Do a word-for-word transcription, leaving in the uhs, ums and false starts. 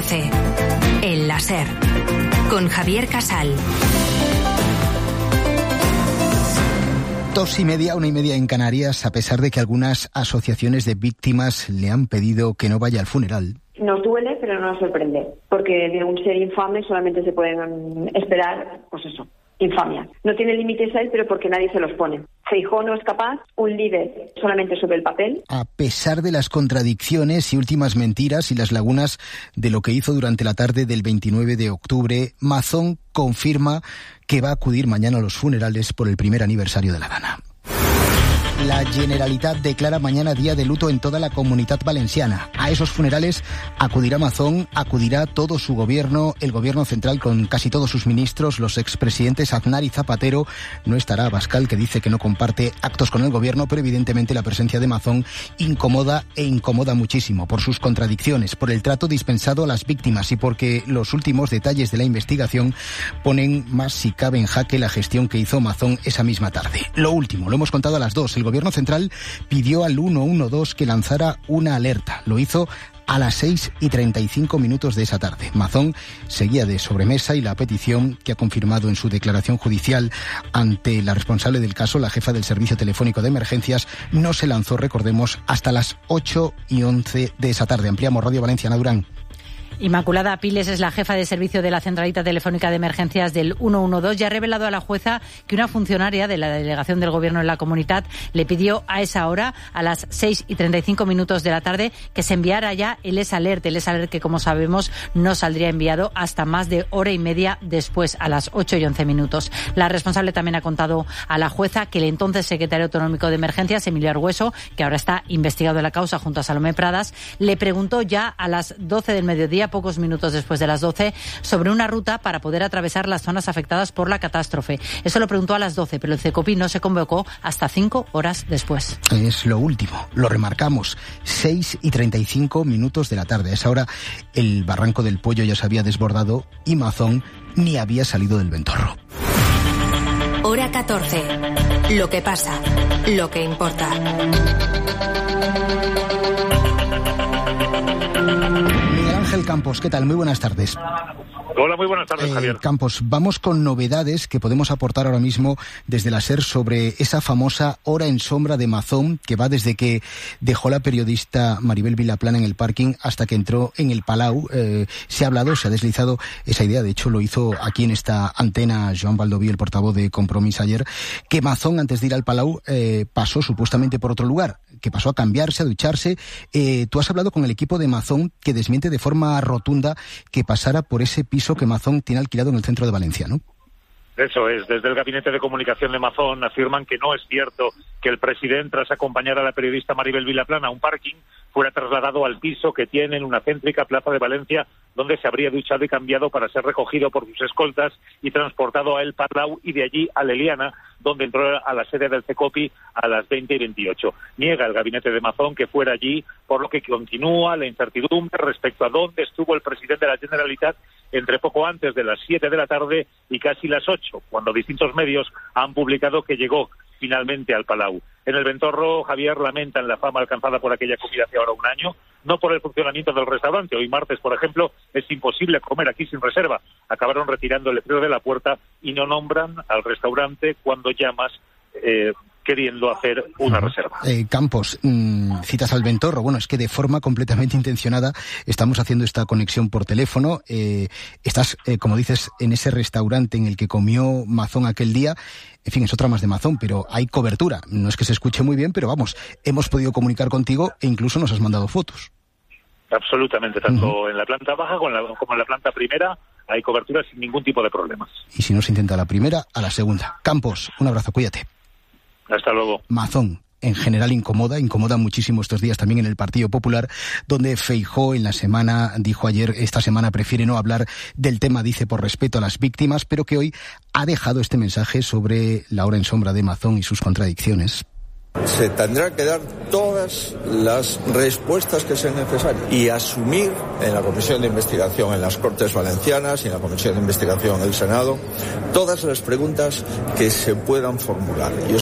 catorce. El láser. Con Javier Casal. Dos y media, una y media en Canarias, a pesar de que algunas asociaciones de víctimas le han pedido que no vaya al funeral. Nos duele, pero no nos sorprende, porque de un ser infame solamente se pueden esperar, pues eso, infamia. No tiene límites a él, pero porque nadie se los pone. Feijóo no es capaz, un líder solamente sobre el papel. A pesar de las contradicciones y últimas mentiras y las lagunas de lo que hizo durante la tarde del veintinueve de octubre, Mazón confirma que va a acudir mañana a los funerales por el primer aniversario de la Dana. La Generalitat declara mañana día de luto en toda la Comunitat Valenciana. A esos funerales acudirá Mazón, acudirá todo su gobierno, el gobierno central con casi todos sus ministros, los expresidentes Aznar y Zapatero. No estará Abascal, que dice que no comparte actos con el gobierno, pero evidentemente la presencia de Mazón incomoda e incomoda muchísimo por sus contradicciones, por el trato dispensado a las víctimas y porque los últimos detalles de la investigación ponen más si cabe en jaque la gestión que hizo Mazón esa misma tarde. Lo último, lo hemos contado a las dos, el Gobierno Central pidió al ciento doce que lanzara una alerta. Lo hizo a las seis y treinta y cinco minutos de esa tarde. Mazón seguía de sobremesa y la petición que ha confirmado en su declaración judicial ante la responsable del caso, la jefa del Servicio Telefónico de Emergencias, no se lanzó, recordemos, hasta las ocho y once de esa tarde. Ampliamos Radio Valencia, Durán. Inmaculada Piles es la jefa de servicio de la Centralita Telefónica de Emergencias del ciento doce y ha revelado a la jueza que una funcionaria de la delegación del Gobierno en la Comunitat le pidió a esa hora, a las seis y treinta y cinco minutos de la tarde, que se enviara ya el S-Alert, el S-Alert que, como sabemos, no saldría enviado hasta más de hora y media después, a las ocho y once minutos. La responsable también ha contado a la jueza que el entonces secretario autonómico de Emergencias, Emilio Argüeso, que ahora está investigado en la causa junto a Salomé Pradas, le preguntó ya a las doce del mediodía, pocos minutos después de las doce, sobre una ruta para poder atravesar las zonas afectadas por la catástrofe. Eso lo preguntó a las doce, pero el CECOPI no se convocó hasta cinco horas después. Es lo último, lo remarcamos, seis y treinta y cinco minutos de la tarde. A esa hora el barranco del Pollo ya se había desbordado y Mazón ni había salido del Ventorro. Hora catorce. Lo que pasa, lo que importa. Ángel Campos, ¿qué tal? Muy buenas tardes. Hola, muy buenas tardes, eh, Javier. Campos, vamos con novedades que podemos aportar ahora mismo desde la SER sobre esa famosa hora en sombra de Mazón, que va desde que dejó la periodista Maribel Vilaplana en el parking hasta que entró en el Palau. Eh, se ha hablado, se ha deslizado esa idea, de hecho lo hizo aquí en esta antena Joan Baldoví, el portavoz de Compromís ayer, que Mazón, antes de ir al Palau, eh, pasó supuestamente por otro lugar, que pasó a cambiarse, a ducharse. Eh, tú has hablado con el equipo de Mazón, que desmiente de forma rotunda que pasara por ese piso que Mazón tiene alquilado en el centro de Valencia, ¿no? Eso es, desde el Gabinete de Comunicación de Mazón afirman que no es cierto que el presidente, tras acompañar a la periodista Maribel Vilaplana a un parking, fuera trasladado al piso que tiene en una céntrica plaza de Valencia, donde se habría duchado y cambiado para ser recogido por sus escoltas y transportado a El Palau y de allí a Leliana, donde entró a la sede del CECOPI a las veinte y veintiocho. Niega el Gabinete de Mazón que fuera allí, por lo que continúa la incertidumbre respecto a dónde estuvo el presidente de la Generalitat entre poco antes de las siete de la tarde y casi las ocho, cuando distintos medios han publicado que llegó finalmente al Palau. En el Ventorro, Javier, lamentan la fama alcanzada por aquella comida hace ahora un año, no por el funcionamiento del restaurante. Hoy martes, por ejemplo, es imposible comer aquí sin reserva. Acabaron retirando el letrero de la puerta y no nombran al restaurante cuando llamas eh, queriendo hacer una reserva. Eh, Campos, mmm, citas al Ventorro. Bueno, es que de forma completamente intencionada estamos haciendo esta conexión por teléfono. Eh, estás, eh, como dices, en ese restaurante en el que comió Mazón aquel día. En fin, es otra más de Mazón, pero hay cobertura. No es que se escuche muy bien, pero vamos, hemos podido comunicar contigo e incluso nos has mandado fotos. Absolutamente, tanto uh-huh. en la planta baja como en la, como en la planta primera hay cobertura sin ningún tipo de problemas. Y si no se intenta la primera, a la segunda. Campos, un abrazo, cuídate. Hasta luego. Mazón, en general incomoda, incomoda muchísimo estos días también en el Partido Popular, donde Feijóo en la semana, dijo ayer, esta semana prefiere no hablar del tema, dice, por respeto a las víctimas, pero que hoy ha dejado este mensaje sobre la hora en sombra de Mazón y sus contradicciones. Se tendrán que dar todas las respuestas que sean necesarias y asumir en la Comisión de Investigación en las Cortes Valencianas y en la Comisión de Investigación del Senado todas las preguntas que se puedan formular. Yo